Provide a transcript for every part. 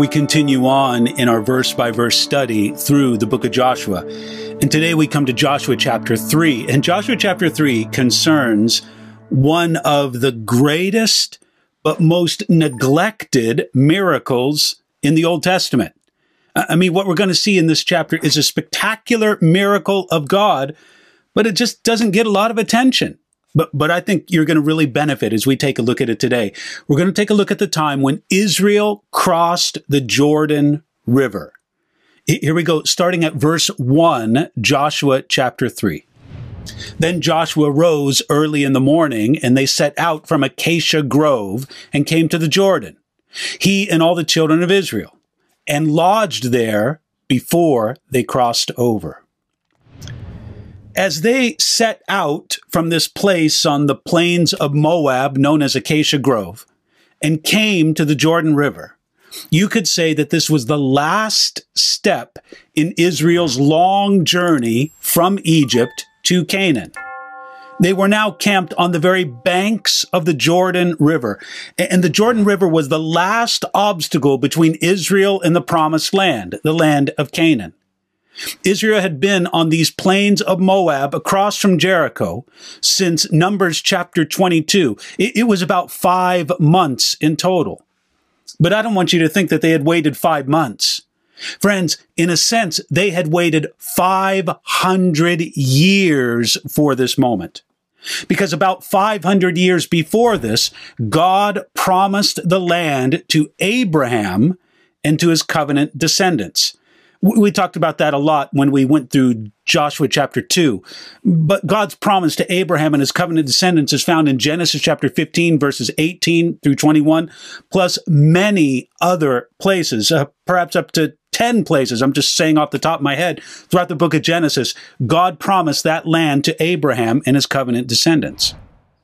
We continue on in our verse-by-verse study through the book of Joshua. And today we come to Joshua chapter 3. And Joshua chapter 3 concerns one of the greatest but most neglected miracles in the Old Testament. I mean, what we're going to see in this chapter is a spectacular miracle of God, but it just doesn't get a lot of attention. But I think you're going to really benefit as we take a look at it today. We're going to take a look at the time when Israel crossed the Jordan River. Here we go, starting at verse 1, Joshua chapter 3. Then Joshua rose early in the morning, and they set out from Acacia Grove and came to the Jordan, he and all the children of Israel, and lodged there before they crossed over. As they set out from this place on the plains of Moab, known as Acacia Grove, and came to the Jordan River, you could say that this was the last step in Israel's long journey from Egypt to Canaan. They were now camped on the very banks of the Jordan River, and the Jordan River was the last obstacle between Israel and the Promised Land, the land of Canaan. Israel had been on these plains of Moab across from Jericho since Numbers chapter 22. It was about 5 months in total. But I don't want you to think that they had waited 5 months. Friends, in a sense, they had waited 500 years for this moment. Because about 500 years before this, God promised the land to Abraham and to his covenant descendants. We talked about that a lot when we went through Joshua chapter 2. But God's promise to Abraham and his covenant descendants is found in Genesis chapter 15, verses 18 through 21, plus many other places, perhaps up to 10 places. I'm just saying off the top of my head. Throughout the book of Genesis, God promised that land to Abraham and his covenant descendants.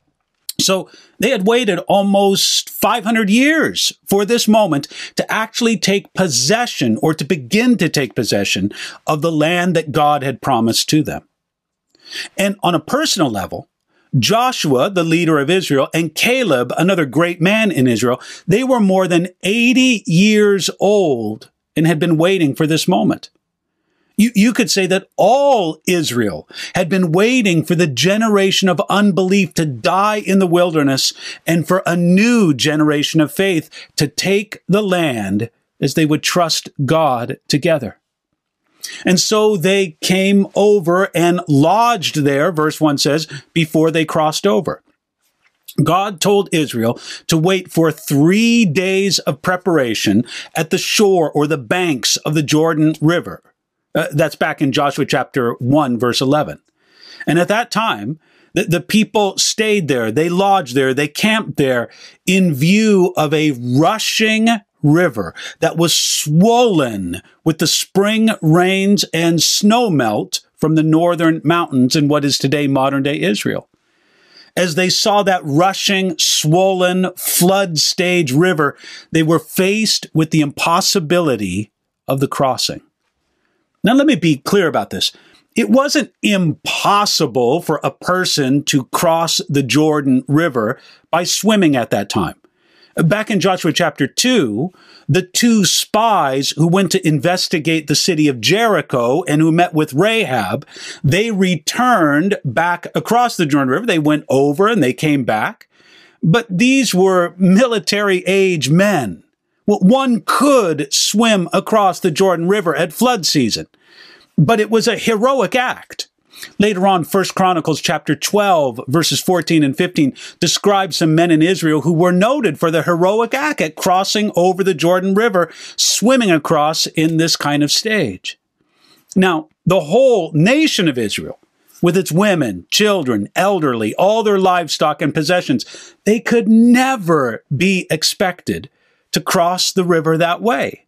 So they had waited almost 500 years for this moment to actually take possession or to begin to take possession of the land that God had promised to them. And on a personal level, Joshua, the leader of Israel, and Caleb, another great man in Israel, they were more than 80 years old and had been waiting for this moment. You could say that all Israel had been waiting for the generation of unbelief to die in the wilderness and for a new generation of faith to take the land as they would trust God together. And so they came over and lodged there, verse 1 says, before they crossed over. God told Israel to wait for 3 days of preparation at the shore or the banks of the Jordan River. That's back in Joshua chapter 1, verse 11. And at that time, the people stayed there, they lodged there, they camped there in view of a rushing river that was swollen with the spring rains and snow melt from the northern mountains in what is today modern-day Israel. As they saw that rushing, swollen, flood-stage river, they were faced with the impossibility of the crossing. Now, let me be clear about this. It wasn't impossible for a person to cross the Jordan River by swimming at that time. Back in Joshua chapter 2, the 2 spies who went to investigate the city of Jericho and who met with Rahab, they returned back across the Jordan River. They went over and they came back. But these were military-age men. Well, one could swim across the Jordan River at flood season, but it was a heroic act. Later on, 1 Chronicles chapter 12, verses 14 and 15, describes some men in Israel who were noted for the heroic act at crossing over the Jordan River, swimming across in this kind of stage. Now, the whole nation of Israel, with its women, children, elderly, all their livestock and possessions, they could never be expected to cross the river that way.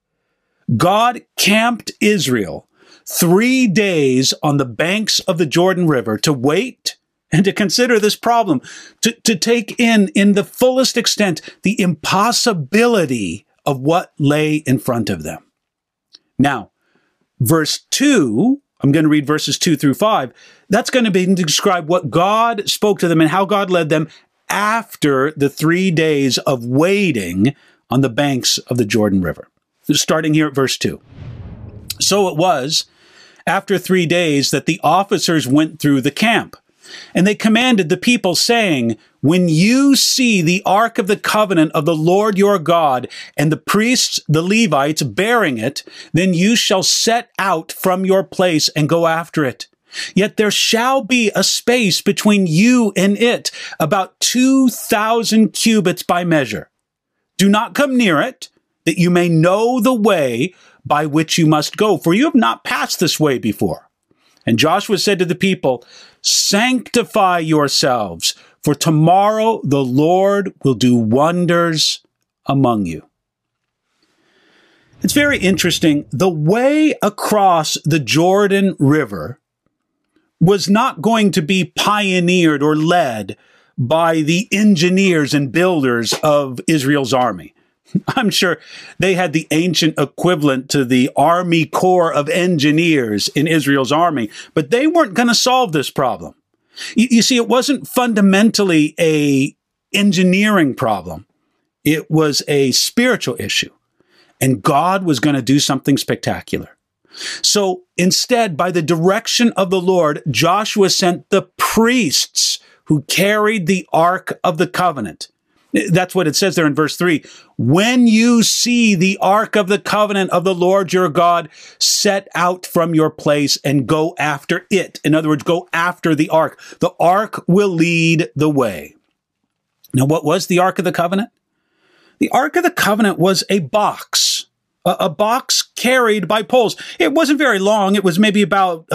God camped Israel 3 days on the banks of the Jordan River to wait and to consider this problem, to take in the fullest extent the impossibility of what lay in front of them. Now, verse 2, I'm going to read verses 2 through 5. That's going to be to describe what God spoke to them and how God led them after the 3 days of waiting on the banks of the Jordan River. starting here at verse 2. So it was after 3 days that the officers went through the camp, and they commanded the people, saying, when you see the ark of the covenant of the Lord your God and the priests, the Levites, bearing it, then you shall set out from your place and go after it. Yet there shall be a space between you and it, about 2,000 cubits by measure. Do not come near it, that you may know the way by which you must go, for you have not passed this way before. And Joshua said to the people, sanctify yourselves, for tomorrow the Lord will do wonders among you. It's very interesting. The way across the Jordan River was not going to be pioneered or led by the engineers and builders of Israel's army. I'm sure they had the ancient equivalent to the Army Corps of Engineers in Israel's army, but they weren't going to solve this problem. You see, it wasn't fundamentally a engineering problem. It was a spiritual issue, and God was going to do something spectacular. So instead, by the direction of the Lord, Joshua sent the priests who carried the Ark of the Covenant. That's what it says there in verse 3. When you see the ark of the covenant of the Lord your God, set out from your place and go after it. In other words, go after the ark. The ark will lead the way. Now, what was the Ark of the Covenant? The Ark of the Covenant was a box carried by poles. It wasn't very long. It was maybe about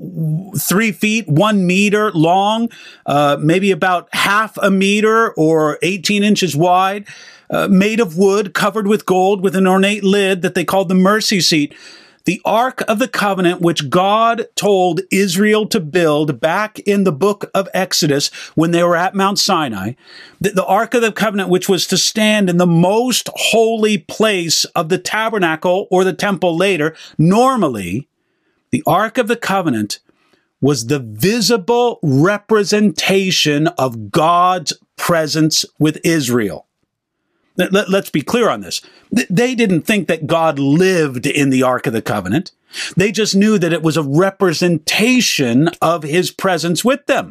3 feet, 1 meter long, maybe about half a meter or 18 inches wide, made of wood, covered with gold, with an ornate lid that they called the mercy seat. The Ark of the Covenant, which God told Israel to build back in the book of Exodus when they were at Mount Sinai. The Ark of the Covenant, which was to stand in the most holy place of the tabernacle or the temple later. Normally, the Ark of the Covenant was the visible representation of God's presence with Israel. Let's be clear on this. They didn't think that God lived in the Ark of the Covenant. They just knew that it was a representation of his presence with them.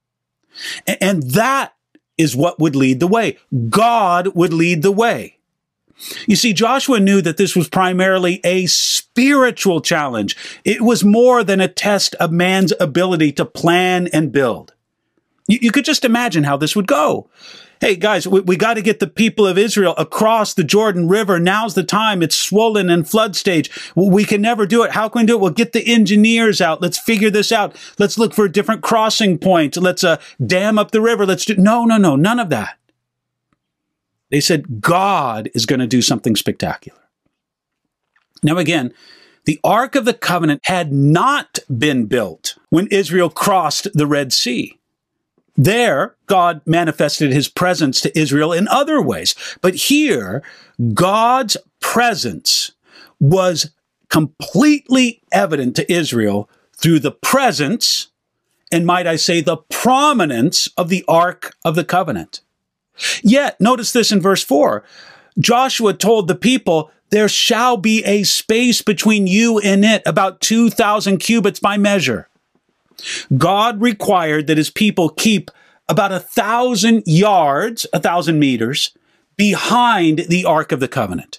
And that is what would lead the way. God would lead the way. You see, Joshua knew that this was primarily a spiritual challenge. It was more than a test of man's ability to plan and build. You could just imagine how this would go. Hey, guys, we got to get the people of Israel across the Jordan River. Now's the time. It's swollen and flood stage. We can never do it. How can we do it? Well, get the engineers out. Let's figure this out. Let's look for a different crossing point. Let's dam up the river. No, none of that. They said God is going to do something spectacular. Now, again, the Ark of the Covenant had not been built when Israel crossed the Red Sea. There, God manifested his presence to Israel in other ways. But here, God's presence was completely evident to Israel through the presence, and might I say, the prominence of the Ark of the Covenant. Yet, notice this in verse 4. Joshua told the people, there shall be a space between you and it, about 2,000 cubits by measure. God required that his people keep about 1,000 yards, 1,000 meters, behind the Ark of the Covenant.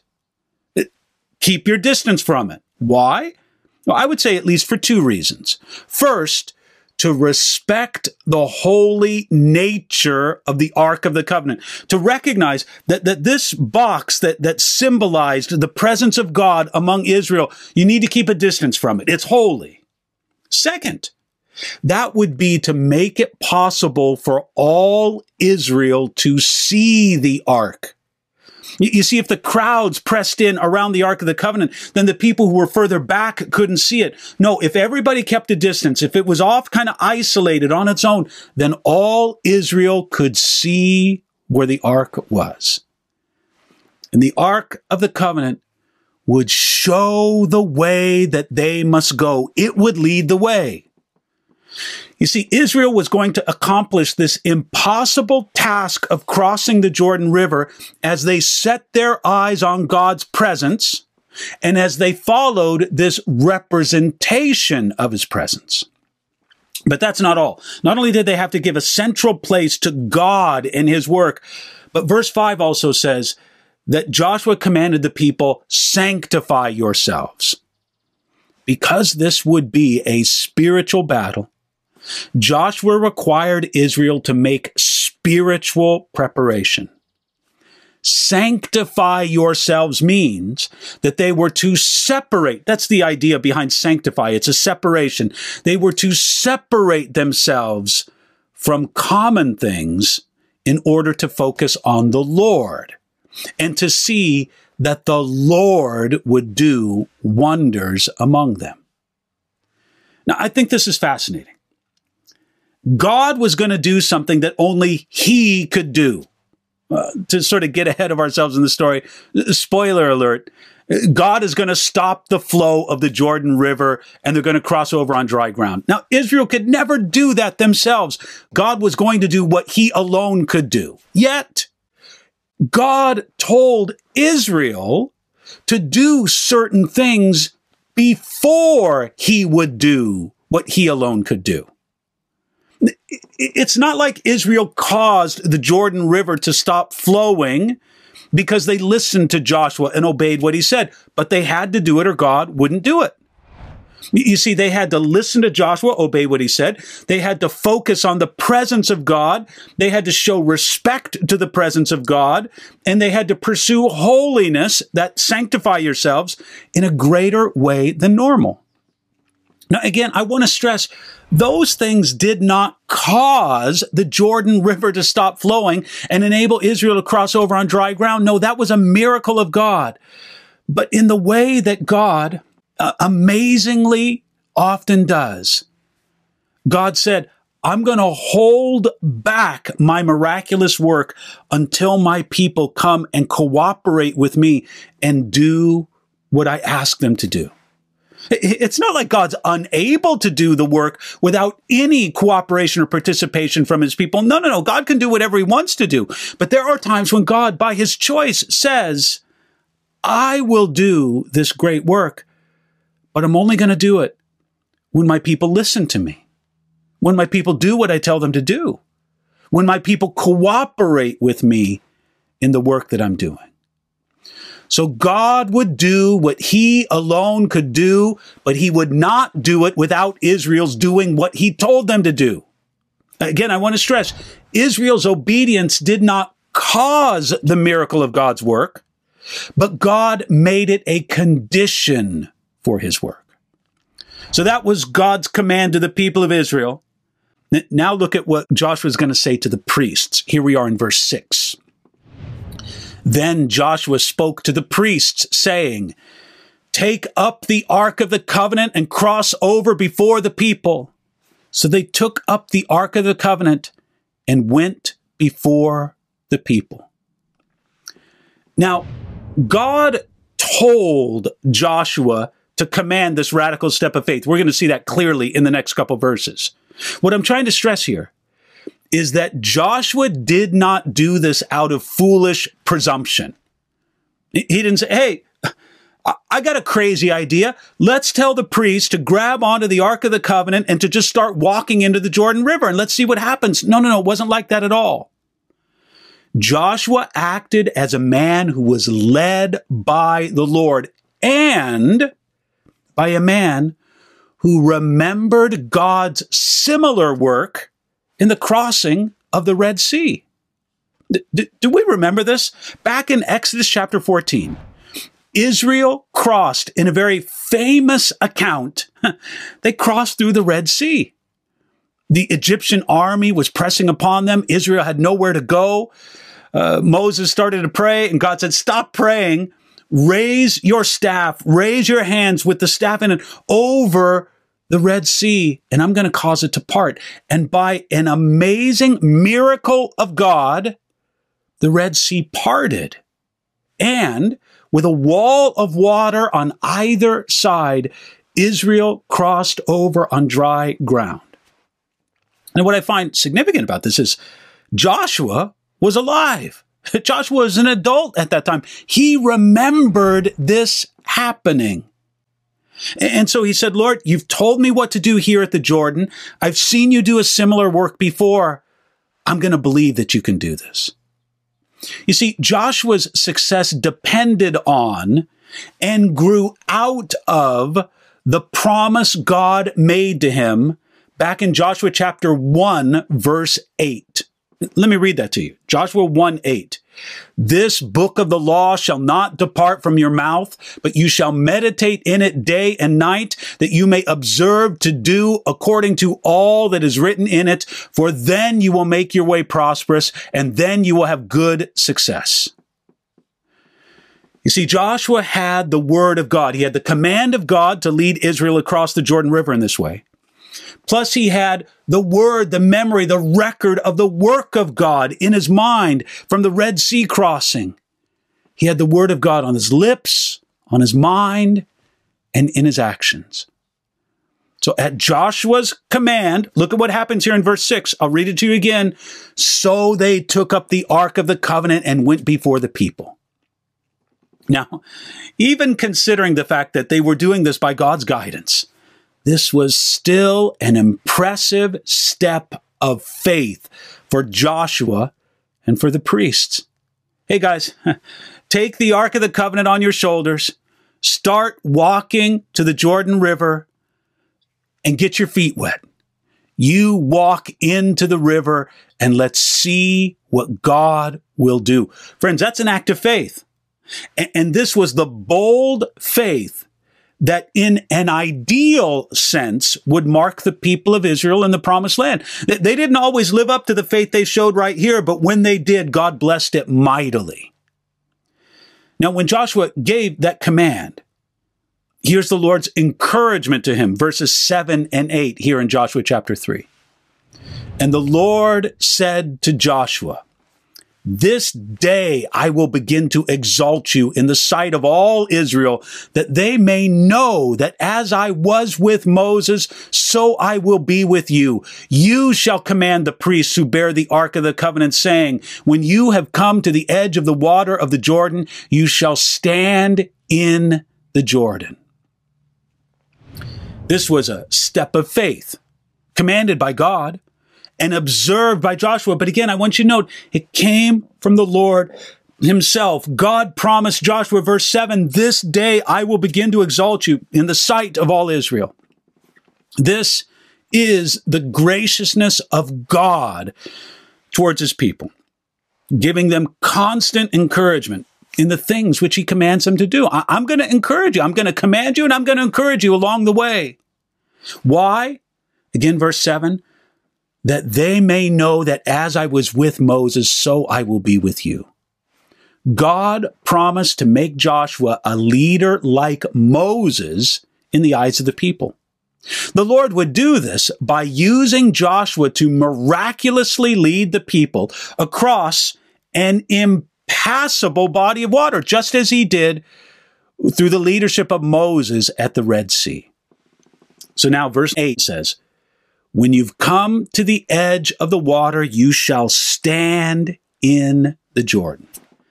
Keep your distance from it. Why? Well, I would say at least for 2 reasons. First, to respect the holy nature of the Ark of the Covenant, to recognize that this box that symbolized the presence of God among Israel, you need to keep a distance from it. It's holy. Second, that would be to make it possible for all Israel to see the Ark. You see, if the crowds pressed in around the Ark of the Covenant, then the people who were further back couldn't see it. No, if everybody kept a distance, if it was off kind of isolated on its own, then all Israel could see where the Ark was. And the Ark of the Covenant would show the way that they must go. It would lead the way. You see, Israel was going to accomplish this impossible task of crossing the Jordan River as they set their eyes on God's presence, and as they followed this representation of his presence. But that's not all. Not only did they have to give a central place to God in his work, but verse 5 also says that Joshua commanded the people, sanctify yourselves. Because this would be a spiritual battle, Joshua required Israel to make spiritual preparation. Sanctify yourselves means that they were to separate. That's the idea behind sanctify. It's a separation. They were to separate themselves from common things in order to focus on the Lord and to see that the Lord would do wonders among them. Now, I think this is fascinating. God was going to do something that only he could do. To sort of get ahead of ourselves in the story, spoiler alert, God is going to stop the flow of the Jordan River and they're going to cross over on dry ground. Now, Israel could never do that themselves. God was going to do what he alone could do. Yet, God told Israel to do certain things before he would do what he alone could do. It's not like Israel caused the Jordan River to stop flowing because they listened to Joshua and obeyed what he said, but they had to do it or God wouldn't do it. You see, they had to listen to Joshua, obey what he said. They had to focus on the presence of God. They had to show respect to the presence of God, and they had to pursue holiness, that sanctify yourselves, in a greater way than normal. Now, again, I want to stress, those things did not cause the Jordan River to stop flowing and enable Israel to cross over on dry ground. No, that was a miracle of God. But in the way that God amazingly often does, God said, I'm going to hold back my miraculous work until my people come and cooperate with me and do what I ask them to do. It's not like God's unable to do the work without any cooperation or participation from his people. No. God can do whatever he wants to do. But there are times when God, by his choice, says, I will do this great work, but I'm only going to do it when my people listen to me, when my people do what I tell them to do, when my people cooperate with me in the work that I'm doing. So God would do what he alone could do, but he would not do it without Israel's doing what he told them to do. Again, I want to stress, Israel's obedience did not cause the miracle of God's work, but God made it a condition for his work. So that was God's command to the people of Israel. Now look at what Joshua is going to say to the priests. Here we are in verse 6. Then Joshua spoke to the priests, saying, take up the ark of the covenant and cross over before the people. So they took up the ark of the covenant and went before the people. Now, God told Joshua to command this radical step of faith. We're going to see that clearly in the next couple verses. What I'm trying to stress here is that Joshua did not do this out of foolish presumption. He didn't say, hey, I got a crazy idea. Let's tell the priests to grab onto the Ark of the Covenant and to just start walking into the Jordan River and let's see what happens. No, it wasn't like that at all. Joshua acted as a man who was led by the Lord and by a man who remembered God's similar work in the crossing of the Red Sea. Do we remember this? Back in Exodus chapter 14, Israel crossed in a very famous account. They crossed through the Red Sea. The Egyptian army was pressing upon them. Israel had nowhere to go. Moses started to pray, and God said, stop praying. Raise your staff, raise your hands with the staff in it over the Red Sea, and I'm going to cause it to part. And by an amazing miracle of God, the Red Sea parted. And with a wall of water on either side, Israel crossed over on dry ground. And what I find significant about this is Joshua was alive. Joshua was an adult at that time. He remembered this happening. And so he said, Lord, you've told me what to do here at the Jordan. I've seen you do a similar work before. I'm going to believe that you can do this. You see, Joshua's success depended on and grew out of the promise God made to him back in Joshua chapter 1, verse 8. Let me read that to you. Joshua 1:8. This book of the law shall not depart from your mouth, but you shall meditate in it day and night, that you may observe to do according to all that is written in it, for then you will make your way prosperous, and then you will have good success. You see, Joshua had the word of God. He had the command of God to lead Israel across the Jordan River in this way. Plus, he had the word, the memory, the record of the work of God in his mind from the Red Sea crossing. He had the word of God on his lips, on his mind, and in his actions. So at Joshua's command, look at what happens here in verse 6. I'll read it to you again. So they took up the Ark of the Covenant and went before the people. Now, even considering the fact that they were doing this by God's guidance, this was still an impressive step of faith for Joshua and for the priests. Hey guys, take the Ark of the Covenant on your shoulders, start walking to the Jordan River, and get your feet wet. You walk into the river and let's see what God will do. Friends, that's an act of faith. And this was the bold faith that in an ideal sense would mark the people of Israel in the promised land. They didn't always live up to the faith they showed right here, but when they did, God blessed it mightily. Now, when Joshua gave that command, here's the Lord's encouragement to him, verses 7 and 8 here in Joshua chapter 3. And the Lord said to Joshua, this day I will begin to exalt you in the sight of all Israel, that they may know that as I was with Moses, so I will be with you. You shall command the priests who bear the Ark of the Covenant, saying, when you have come to the edge of the water of the Jordan, you shall stand in the Jordan. This was a step of faith, commanded by God and observed by Joshua. But again, I want you to note, it came from the Lord himself. God promised Joshua, verse 7, this day I will begin to exalt you in the sight of all Israel. This is the graciousness of God towards his people, giving them constant encouragement in the things which he commands them to do. I'm going to encourage you. I'm going to command you, and I'm going to encourage you along the way. Why? Again, verse 7, that they may know that as I was with Moses, so I will be with you. God promised to make Joshua a leader like Moses in the eyes of the people. The Lord would do this by using Joshua to miraculously lead the people across an impassable body of water, just as he did through the leadership of Moses at the Red Sea. So now verse 8 says, when you've come to the edge of the water, you shall stand in the Jordan.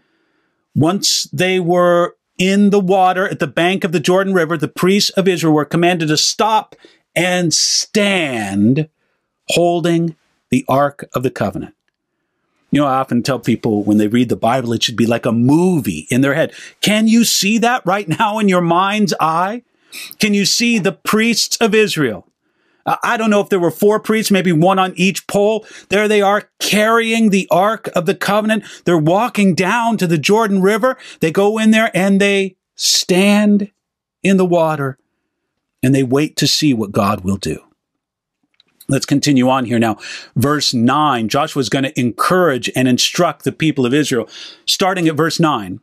Once they were in the water at the bank of the Jordan River, the priests of Israel were commanded to stop and stand holding the Ark of the Covenant. You know, I often tell people when they read the Bible, it should be like a movie in their head. Can you see that right now in your mind's eye? Can you see the priests of Israel? I don't know if there were 4 priests, maybe one on each pole. There they are carrying the Ark of the Covenant. They're walking down to the Jordan River. They go in there and they stand in the water and they wait to see what God will do. Let's continue on here now. Verse 9, Joshua is going to encourage and instruct the people of Israel. Starting at verse 9.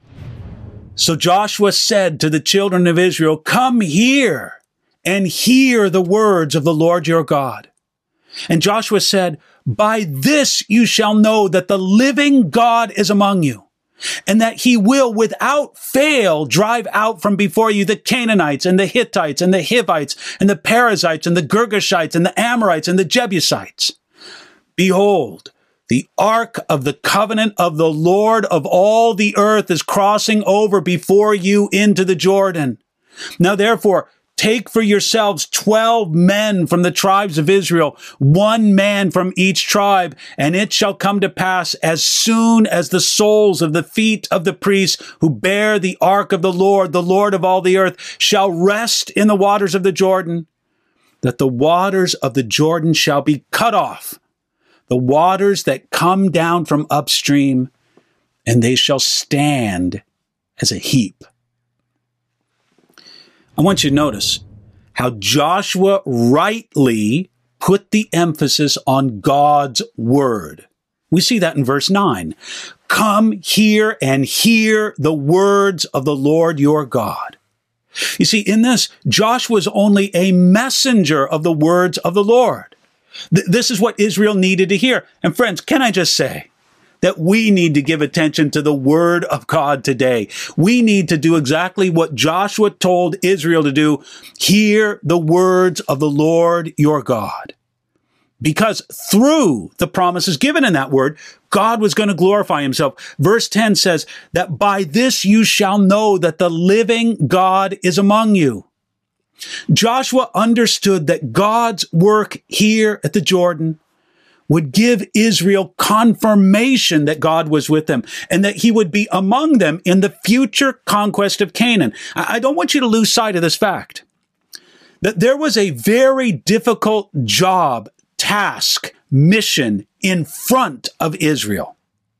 So Joshua said to the children of Israel, come here and hear the words of the Lord your God. And Joshua said, by this you shall know that the living God is among you, and that he will without fail drive out from before you the Canaanites and the Hittites and the Hivites and the Perizzites and the Girgashites and the Amorites and the Jebusites. Behold, The ark of the covenant of the Lord of all the earth is crossing over before you into the Jordan. Now therefore, take for yourselves 12 men from the tribes of Israel, 1 man from each tribe, and it shall come to pass as soon as the soles of the feet of the priests who bear the ark of the Lord of all the earth, shall rest in the waters of the Jordan, that the waters of the Jordan shall be cut off, the waters that come down from upstream, and they shall stand as a heap. I want you to notice how Joshua rightly put the emphasis on God's word. We see that in verse 9. Come here and hear the words of the Lord your God. You see, in this, Joshua is only a messenger of the words of the Lord. This is what Israel needed to hear. And friends, can I just say that we need to give attention to the word of God today? We need to do exactly what Joshua told Israel to do. Hear the words of the Lord your God. Because through the promises given in that word, God was going to glorify himself. Verse 10 says that by this you shall know that the living God is among you. Joshua understood that God's work here at the Jordan would give Israel confirmation that God was with them and that he would be among them in the future conquest of Canaan. I don't want you to lose sight of this fact, that there was a very difficult job, task, mission in front of Israel.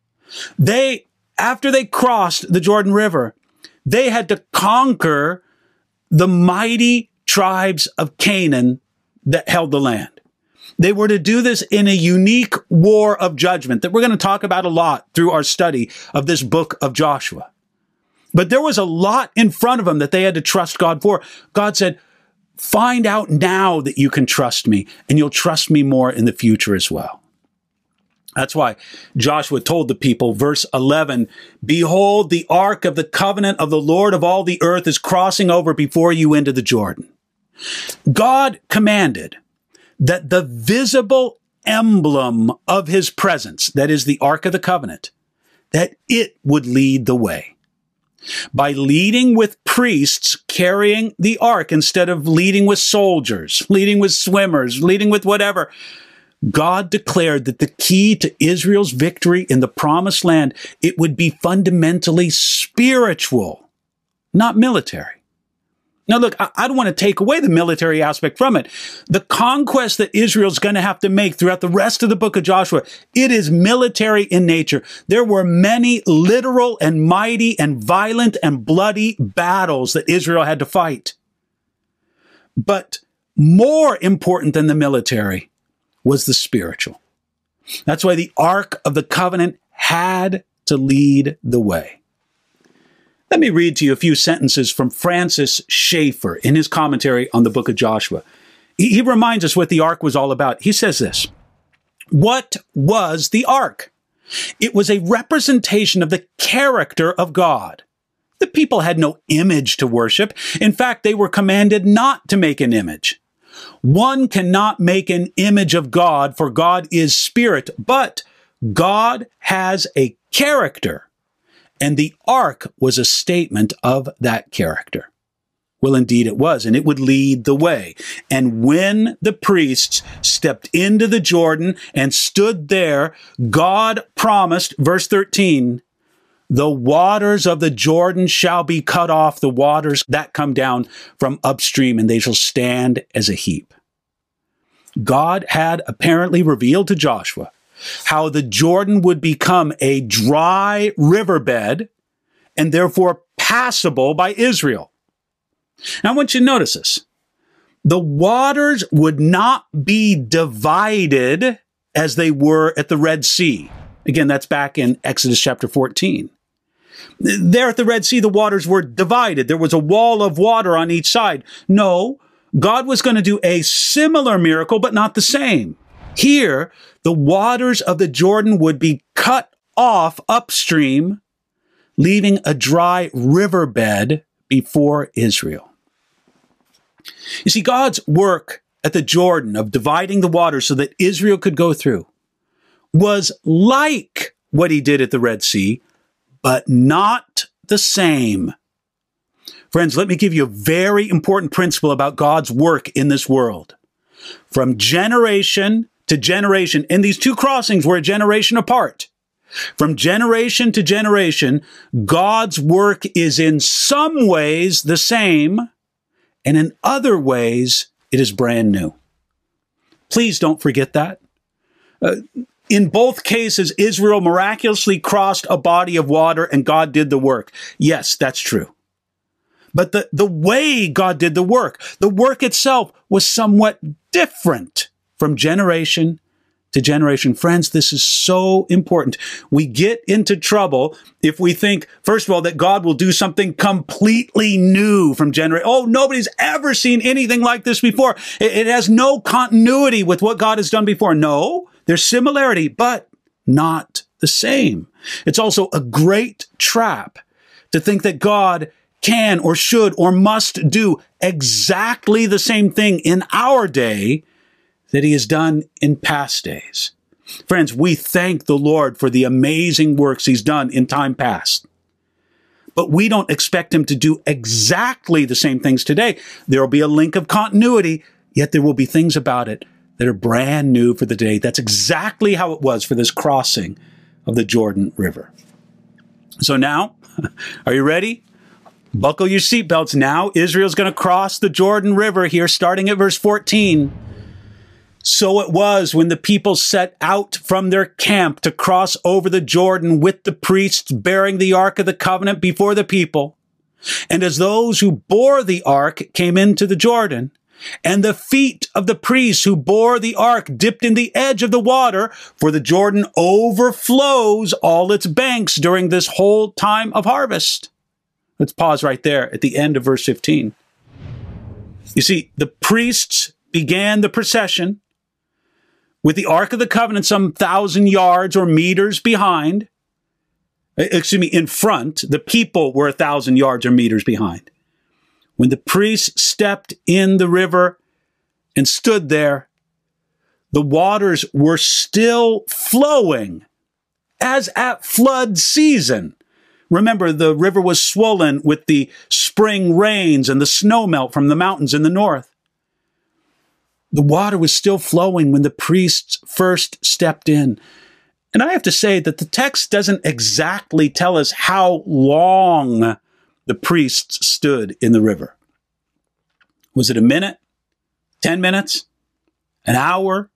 After they crossed the Jordan River, they had to conquer the mighty tribes of Canaan that held the land. They were to do this in a unique war of judgment that we're going to talk about a lot through our study of this book of Joshua. But there was a lot in front of them that they had to trust God for. God said, find out now that you can trust me, and you'll trust me more in the future as well. That's why Joshua told the people, verse 11, behold, the ark of the covenant of the Lord of all the earth is crossing over before you into the Jordan. God commanded that the visible emblem of his presence, that is the ark of the covenant, that it would lead the way. By leading with priests carrying the ark instead of leading with soldiers, leading with swimmers, leading with whatever, God declared that the key to Israel's victory in the promised land, it would be fundamentally spiritual, not military. Now look, I don't want to take away the military aspect from it. The conquest that Israel's going to have to make throughout the rest of the book of Joshua, it is military in nature. There were many literal and mighty and violent and bloody battles that Israel had to fight. But more important than the military was the spiritual. That's why the Ark of the Covenant had to lead the way. Let me read to you a few sentences from Francis Schaeffer in his commentary on the book of Joshua. He reminds us what the ark was all about. He says this, what was the ark? It was a representation of the character of God. The people had no image to worship. In fact, they were commanded not to make an image. One cannot make an image of God, for God is spirit, but God has a character. And the ark was a statement of that character. Well, indeed it was, and it would lead the way. And when the priests stepped into the Jordan and stood there, God promised, verse 13, the waters of the Jordan shall be cut off, the waters that come down from upstream, and they shall stand as a heap. God had apparently revealed to Joshua how the Jordan would become a dry riverbed and therefore passable by Israel. Now, I want you to notice this. The waters would not be divided as they were at the Red Sea. Again, that's back in Exodus chapter 14. There at the Red Sea, the waters were divided. There was a wall of water on each side. No, God was going to do a similar miracle, but not the same. Here, the waters of the Jordan would be cut off upstream, leaving a dry riverbed before Israel. You see, God's work at the Jordan of dividing the waters so that Israel could go through was like what he did at the Red Sea, but not the same. Friends, let me give you a very important principle about God's work in this world. From generation to generation, and these two crossings were a generation apart. From generation to generation, God's work is in some ways the same, and in other ways, it is brand new. Please don't forget that. In both cases, Israel miraculously crossed a body of water and God did the work. Yes, that's true. But the way God did the work itself was somewhat different from generation to generation. Friends, this is so important. We get into trouble if we think, first of all, that God will do something completely new from generation. Oh, nobody's ever seen anything like this before. It has no continuity with what God has done before. No, there's similarity, but not the same. It's also a great trap to think that God can or should or must do exactly the same thing in our day that he has done in past days. Friends, we thank the Lord for the amazing works he's done in time past. But we don't expect him to do exactly the same things today. There will be a link of continuity, yet there will be things about it that are brand new for the day. That's exactly how it was for this crossing of the Jordan River. So now, are you ready? Buckle your seatbelts. Now Israel's going to cross the Jordan River here, starting at verse 14. So it was when the people set out from their camp to cross over the Jordan with the priests bearing the Ark of the Covenant before the people. And as those who bore the Ark came into the Jordan, and the feet of the priests who bore the Ark dipped in the edge of the water, for the Jordan overflows all its banks during this whole time of harvest. Let's pause right there at the end of verse 15. You see, the priests began the procession with the Ark of the Covenant some 1,000 yards or meters behind. In front. The people were 1,000 yards or meters behind. When the priests stepped in the river and stood there, the waters were still flowing as at flood season. Remember, the river was swollen with the spring rains and the snow melt from the mountains in the north. The water was still flowing when the priests first stepped in. And I have to say that the text doesn't exactly tell us how long the priests stood in the river. Was it a minute? 10 minutes? An hour?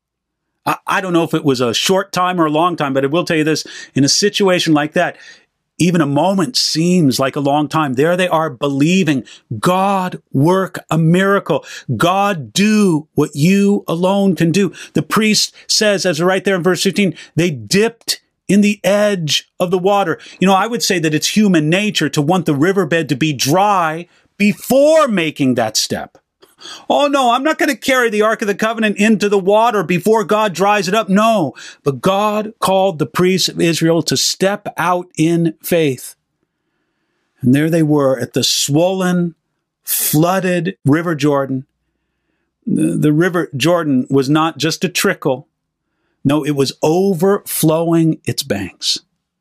I don't know if it was a short time or a long time, but I will tell you this. In a situation like that, even a moment seems like a long time. There they are believing God work a miracle. God do what you alone can do. The priest says, as right there in verse 15, they dipped in the edge of the water. You know, I would say that it's human nature to want the riverbed to be dry before making that step. Oh no, I'm not going to carry the Ark of the Covenant into the water before God dries it up. No, but God called the priests of Israel to step out in faith. And there they were at the swollen, flooded River Jordan. The River Jordan was not just a trickle. No, it was overflowing its banks.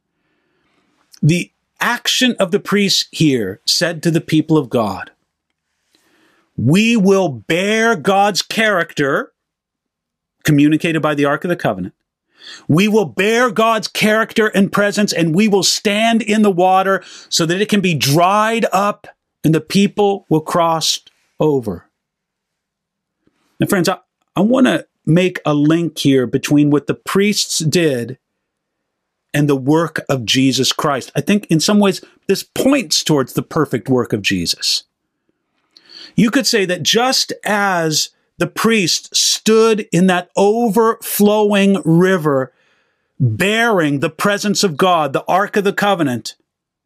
The action of the priests here said to the people of God, we will bear God's character, communicated by the Ark of the Covenant. We will bear God's character and presence, and we will stand in the water so that it can be dried up and the people will cross over. Now, friends, I want to make a link here between what the priests did and the work of Jesus Christ. I think in some ways this points towards the perfect work of Jesus. You could say that just as the priest stood in that overflowing river, bearing the presence of God, the Ark of the Covenant,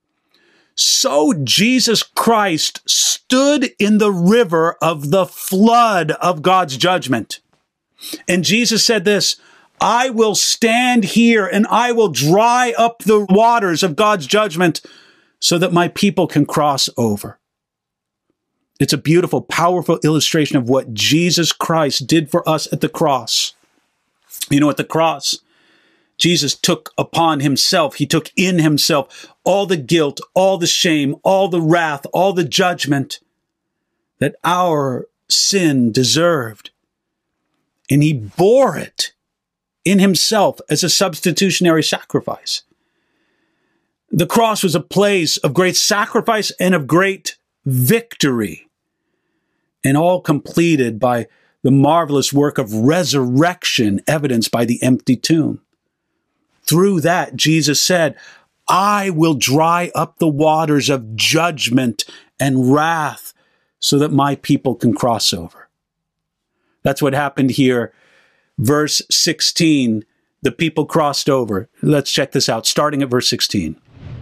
so Jesus Christ stood in the river of the flood of God's judgment. And Jesus said this, I will stand here and I will dry up the waters of God's judgment so that my people can cross over. It's a beautiful, powerful illustration of what Jesus Christ did for us at the cross. You know, at the cross, Jesus took upon himself, he took in himself all the guilt, all the shame, all the wrath, all the judgment that our sin deserved. And he bore it in himself as a substitutionary sacrifice. The cross was a place of great sacrifice and of great victory, and all completed by the marvelous work of resurrection evidenced by the empty tomb. Through that, Jesus said, I will dry up the waters of judgment and wrath so that my people can cross over. That's what happened here. Verse 16, the people crossed over. Let's check this out, starting at verse 16.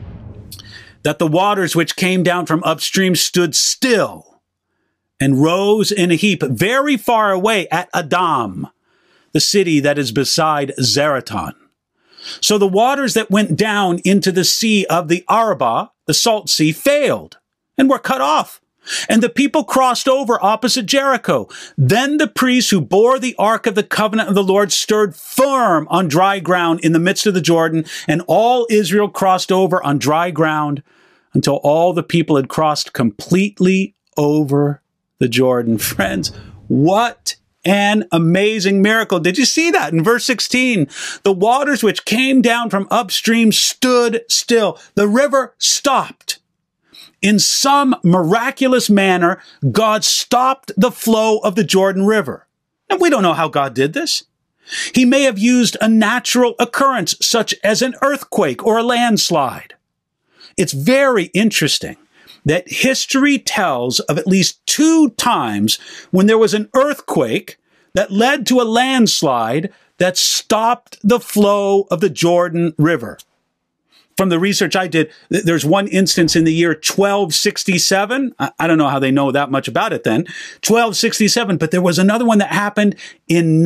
That the waters which came down from upstream stood still and rose in a heap very far away at Adam, the city that is beside Zaretan. So the waters that went down into the sea of the Arabah, the salt sea, failed and were cut off. And the people crossed over opposite Jericho. Then the priests who bore the ark of the covenant of the Lord stood firm on dry ground in the midst of the Jordan, and all Israel crossed over on dry ground until all the people had crossed completely over the Jordan. Friends, what an amazing miracle. Did you see that in verse 16? The waters which came down from upstream stood still. The river stopped. In some miraculous manner, God stopped the flow of the Jordan River. And we don't know how God did this. He may have used a natural occurrence such as an earthquake or a landslide. It's very interesting that history tells of at least 2 times when there was an earthquake that led to a landslide that stopped the flow of the Jordan River. From the research I did, there's one instance in the year 1267. I don't know how they know that much about it then. 1267, but there was another one that happened in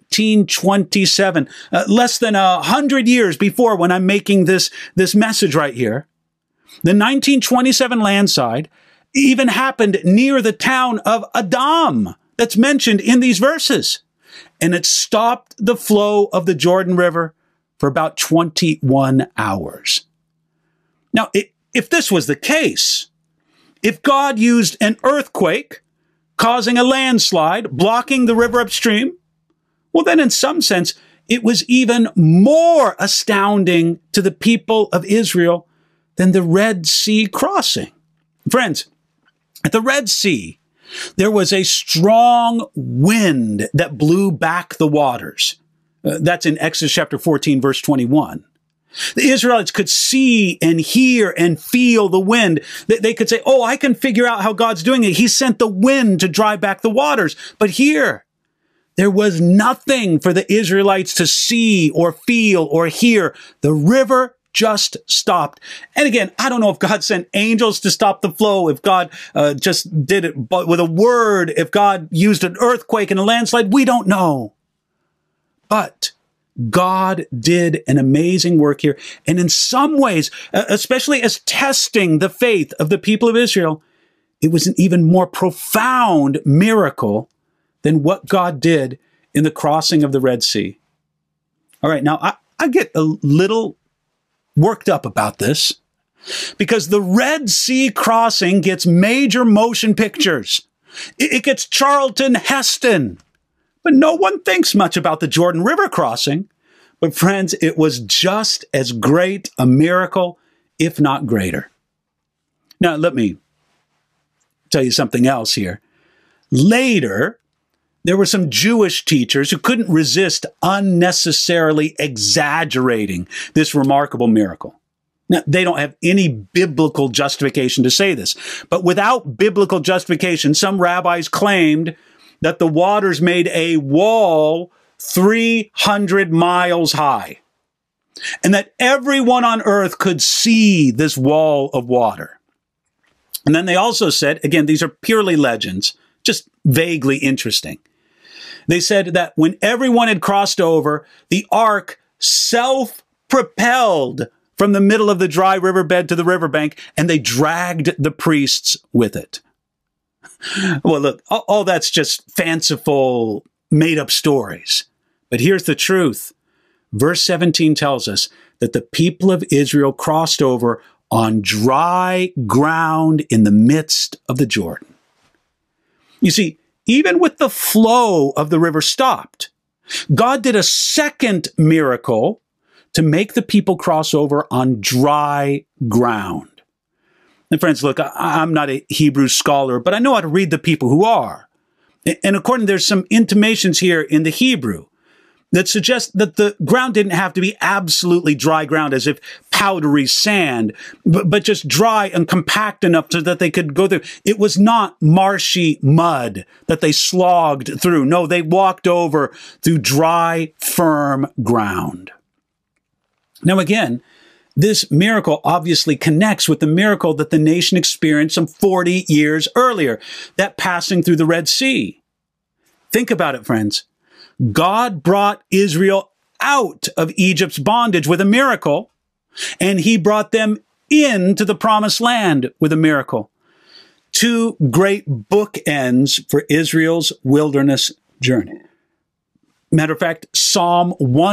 1927, less than 100 years before when I'm making this message right here. The 1927 landslide even happened near the town of Adam that's mentioned in these verses. And it stopped the flow of the Jordan River for about 21 hours. Now, if this was the case, if God used an earthquake causing a landslide, blocking the river upstream, well, then in some sense, it was even more astounding to the people of Israel than the Red Sea crossing. Friends, at the Red Sea, there was a strong wind that blew back the waters. That's in Exodus chapter 14, verse 21. The Israelites could see and hear and feel the wind. They could say, oh, I can figure out how God's doing it. He sent the wind to drive back the waters. But here, there was nothing for the Israelites to see or feel or hear. The river just stopped. And again, I don't know if God sent angels to stop the flow, if God just did it but with a word, if God used an earthquake and a landslide. We don't know. But God did an amazing work here. And in some ways, especially as testing the faith of the people of Israel, it was an even more profound miracle than what God did in the crossing of the Red Sea. All right, now I get a little worked up about this because the Red Sea crossing gets major motion pictures. It gets Charlton Heston. But no one thinks much about the Jordan River crossing. But friends, it was just as great a miracle, if not greater. Now, let me tell you something else here. Later, there were some Jewish teachers who couldn't resist unnecessarily exaggerating this remarkable miracle. Now, they don't have any biblical justification to say this. But without biblical justification, some rabbis claimed that the waters made a wall 300 miles high, and that everyone on earth could see this wall of water. And then they also said, again, these are purely legends, just vaguely interesting. They said that when everyone had crossed over, the ark self-propelled from the middle of the dry riverbed to the riverbank, and they dragged the priests with it. Well, look, all that's just fanciful, made-up stories. But here's the truth. Verse 17 tells us that the people of Israel crossed over on dry ground in the midst of the Jordan. You see, even with the flow of the river stopped, God did a second miracle to make the people cross over on dry ground. And friends, look, I'm not a Hebrew scholar, but I know how to read the people who are. And according, there's some intimations here in the Hebrew that suggest that the ground didn't have to be absolutely dry ground as if powdery sand, but just dry and compact enough so that they could go through. It was not marshy mud that they slogged through. No, they walked over through dry, firm ground. Now again, this miracle obviously connects with the miracle that the nation experienced some 40 years earlier, that passing through the Red Sea. Think about it, friends. God brought Israel out of Egypt's bondage with a miracle, and he brought them into the promised land with a miracle. Two great bookends for Israel's wilderness journey. Matter of fact, Psalm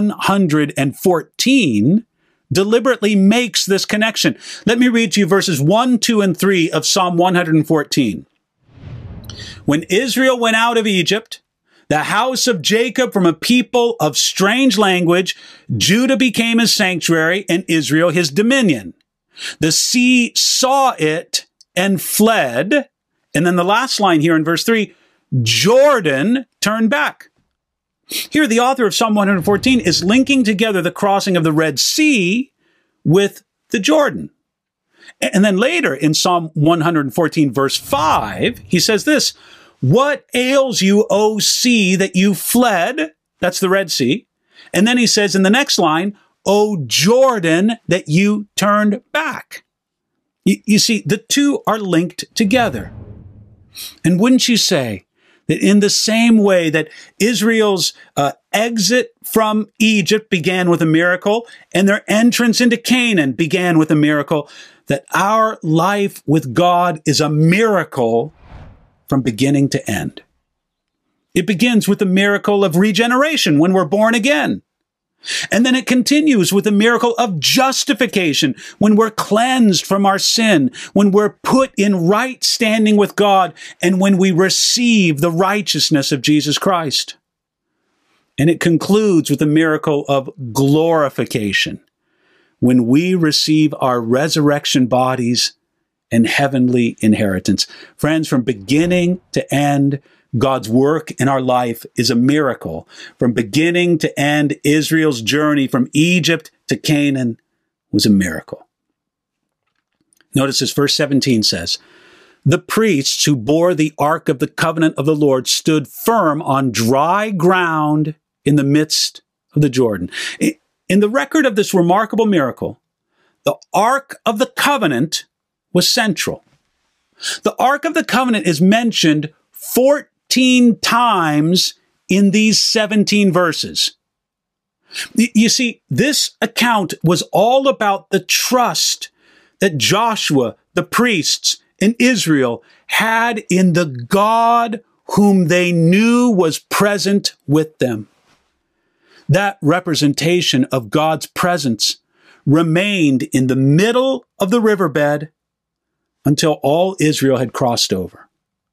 114 deliberately makes this connection. Let me read to you verses 1, 2, and 3 of Psalm 114. When Israel went out of Egypt, the house of Jacob from a people of strange language, Judah became his sanctuary and Israel his dominion. The sea saw it and fled. And then the last line here in verse 3, Jordan turned back. Here, the author of Psalm 114 is linking together the crossing of the Red Sea with the Jordan. And then later in Psalm 114, verse 5, he says this, what ails you, O sea, that you fled? That's the Red Sea. And then he says in the next line, O Jordan, that you turned back. You see, the two are linked together. And wouldn't you say that in the same way that Israel's exit from Egypt began with a miracle and their entrance into Canaan began with a miracle, that our life with God is a miracle from beginning to end. It begins with the miracle of regeneration when we're born again. And then it continues with the miracle of justification when we're cleansed from our sin, when we're put in right standing with God, and when we receive the righteousness of Jesus Christ. And it concludes with the miracle of glorification when we receive our resurrection bodies and heavenly inheritance. Friends, from beginning to end, God's work in our life is a miracle. From beginning to end, Israel's journey from Egypt to Canaan was a miracle. Notice as verse 17 says, the priests who bore the ark of the covenant of the Lord stood firm on dry ground in the midst of the Jordan. In the record of this remarkable miracle, the ark of the covenant was central. The Ark of the Covenant is mentioned 14 times in these 17 verses. You see, this account was all about the trust that Joshua, the priests, and Israel had in the God whom they knew was present with them. That representation of God's presence remained in the middle of the riverbed until all Israel had crossed over.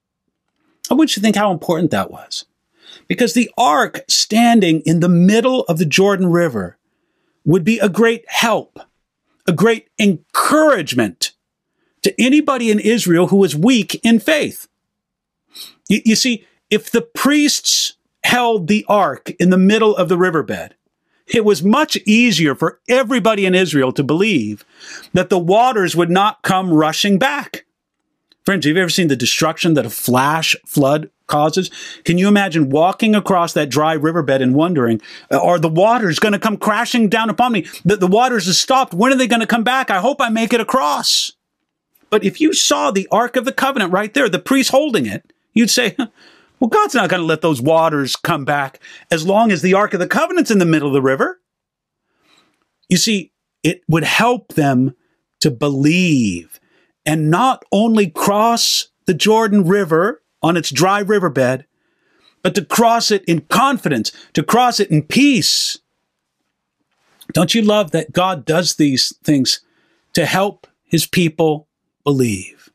I want you to think how important that was. Because the ark standing in the middle of the Jordan River would be a great help, a great encouragement to anybody in Israel who was weak in faith. You see, if the priests held the ark in the middle of the riverbed, it was much easier for everybody in Israel to believe that the waters would not come rushing back. Friends, have you ever seen the destruction that a flash flood causes? Can you imagine walking across that dry riverbed and wondering, are the waters going to come crashing down upon me? The waters have stopped. When are they going to come back? I hope I make it across. But if you saw the Ark of the Covenant right there, the priest holding it, you'd say, well, God's not going to let those waters come back as long as the Ark of the Covenant's in the middle of the river. You see, it would help them to believe and not only cross the Jordan River on its dry riverbed, but to cross it in confidence, to cross it in peace. Don't you love that God does these things to help his people believe?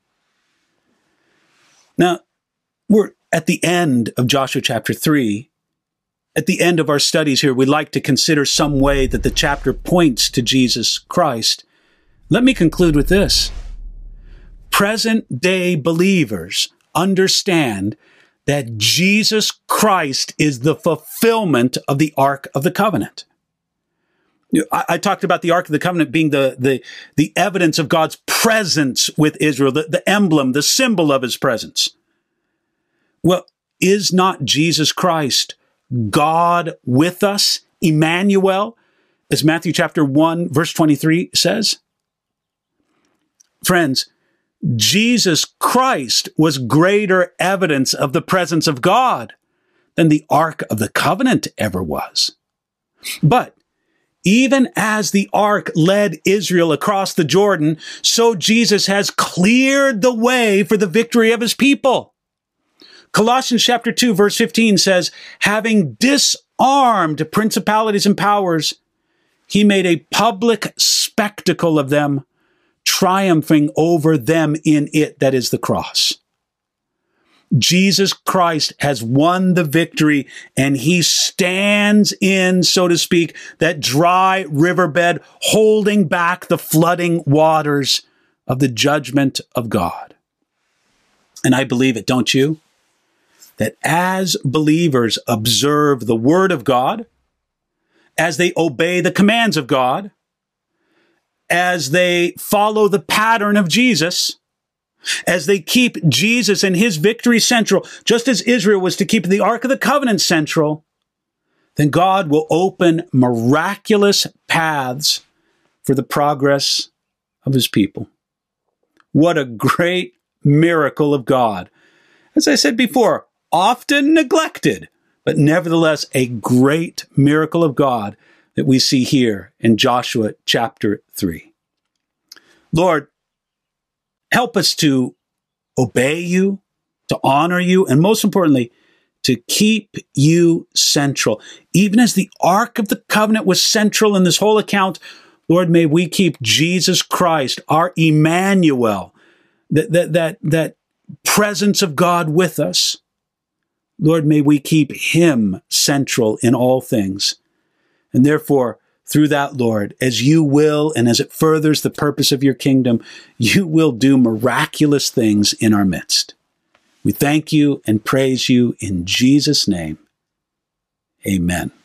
Now, we're at the end of Joshua chapter 3. At the end of our studies here, we'd like to consider some way that the chapter points to Jesus Christ. Let me conclude with this. Present day believers understand that Jesus Christ is the fulfillment of the Ark of the Covenant. I talked about the Ark of the Covenant being the evidence of God's presence with Israel, the emblem, the symbol of his presence. Well, is not Jesus Christ God with us, Emmanuel, as Matthew chapter 1, verse 23 says? Friends, Jesus Christ was greater evidence of the presence of God than the Ark of the Covenant ever was. But even as the ark led Israel across the Jordan, so Jesus has cleared the way for the victory of his people. Colossians chapter 2, verse 15 says, having disarmed principalities and powers, he made a public spectacle of them, triumphing over them in it, that is the cross. Jesus Christ has won the victory, and he stands in, so to speak, that dry riverbed, holding back the flooding waters of the judgment of God. And I believe it, don't you? That as believers observe the word of God, as they obey the commands of God, as they follow the pattern of Jesus, as they keep Jesus and his victory central, just as Israel was to keep the Ark of the Covenant central, then God will open miraculous paths for the progress of his people. What a great miracle of God. As I said before, often neglected, but nevertheless a great miracle of God that we see here in Joshua chapter 3. Lord, help us to obey you, to honor you, and most importantly, to keep you central. Even as the Ark of the Covenant was central in this whole account, Lord, may we keep Jesus Christ, our Emmanuel, that presence of God with us. Lord, may we keep him central in all things. And therefore, through that, Lord, as you will, and as it furthers the purpose of your kingdom, you will do miraculous things in our midst. We thank you and praise you in Jesus' name. Amen.